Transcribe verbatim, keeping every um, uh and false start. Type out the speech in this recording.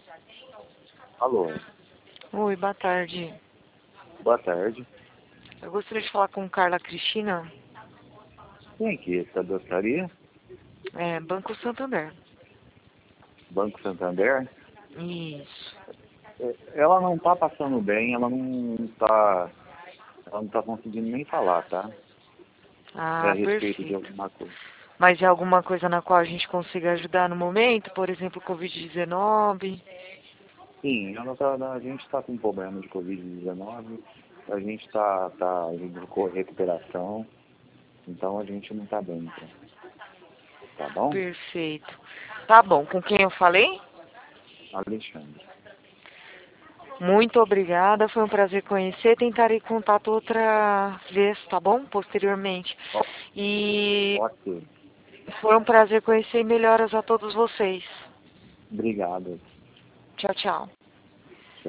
Alô, Oi, boa tarde. boa tarde. Eu gostaria de falar com Carla Cristina, Quem aqui? Essa doçaria? é, Banco Santander. Banco Santander? Isso. É, ela não tá passando bem, ela não tá, ela não tá conseguindo nem falar, tá? É a Ah, respeito de perfeito. alguma coisa. Mas é alguma coisa na qual a gente consiga ajudar no momento? Por exemplo, covid dezenove? Sim, ela tá, a gente tá com problema de covid dezenove, a gente tá, tá em recuperação, então a gente não tá bem, tá, tá bom? Perfeito. Tá bom, com quem eu falei? Alexandre. Muito obrigada, foi um prazer conhecer. Tentarei contato outra vez, tá bom? Posteriormente. Ó, E ok, foi um prazer conhecer e melhoras a todos vocês. obrigado. Tchau, tchau.